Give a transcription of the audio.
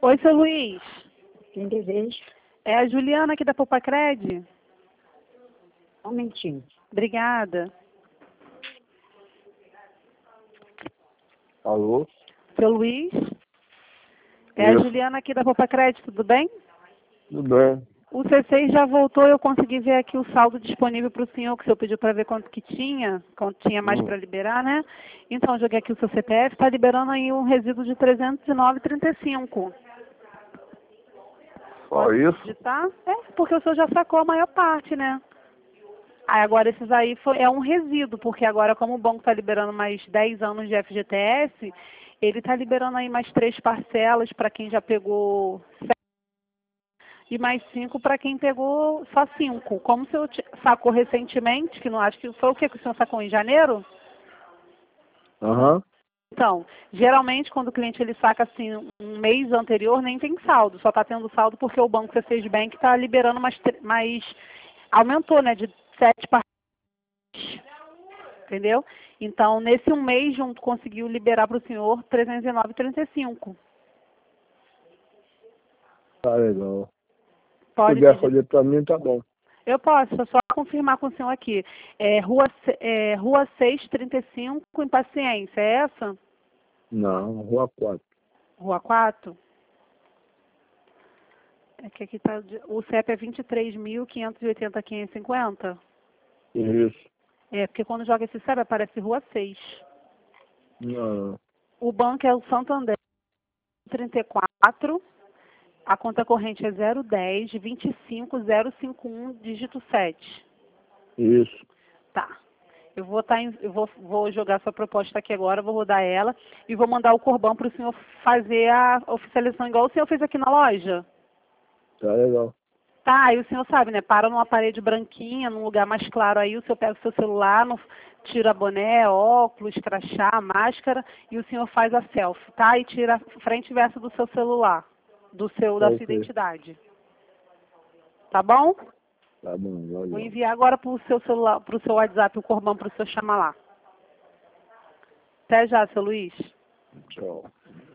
Oi, seu Luiz. Quem deseja? É a Juliana aqui da Popacred. Um momentinho. Obrigada. Alô? Seu Luiz? É a Isso. Juliana aqui da Popacred, tudo bem? Tudo bem. O C6 já voltou, eu consegui ver aqui o saldo disponível para o senhor, que o senhor pediu para ver quanto tinha mais para liberar, né? Então, eu joguei aqui o seu CPF, está liberando aí um resíduo de 309,35. Só isso? Digitar? É, porque o senhor já sacou a maior parte, né? Aí agora esses aí é um resíduo, porque agora como o banco está liberando mais 10 anos de FGTS, ele está liberando aí mais 3 parcelas para quem já pegou 7 e mais 5 para quem pegou só 5. Como o senhor sacou recentemente, que não acho que foi o que o senhor sacou em janeiro? Aham. Então, geralmente quando o cliente ele saca assim um mês anterior, nem tem saldo, só está tendo saldo porque o banco C6 Bank está liberando mais aumentou, né, de 7 parcelas, entendeu? Então, nesse um mês junto conseguiu liberar para o senhor 309,35. Tá legal. Se Pode puder pedir. fazer pra mim, tá bom. Eu posso, só confirmar com o senhor aqui. Rua 635, Impaciência, é essa? Não, Rua 4. Rua 4? É que aqui tá, o CEP é 23.580.550? Isso. É, porque quando joga esse CEP aparece Rua 6. Não. O banco é o Santander 34, a conta corrente é 010 25051, dígito 7. Isso. Tá. Vou jogar sua proposta aqui agora, vou rodar ela e vou mandar o Corban para o senhor fazer a oficialização igual o senhor fez aqui na loja. Tá legal. Tá, e o senhor sabe, né? Para numa parede branquinha, num lugar mais claro aí, o senhor pega o seu celular, tira boné, óculos, crachá, máscara e o senhor faz a selfie, tá? E tira a frente e verso do seu celular, da sua Ok. identidade. Tá bom? Tá bom, Vou valeu. enviar agora para o seu celular, para o seu WhatsApp o Corban para o senhor chamar lá. Até já, seu Luiz. Tchau.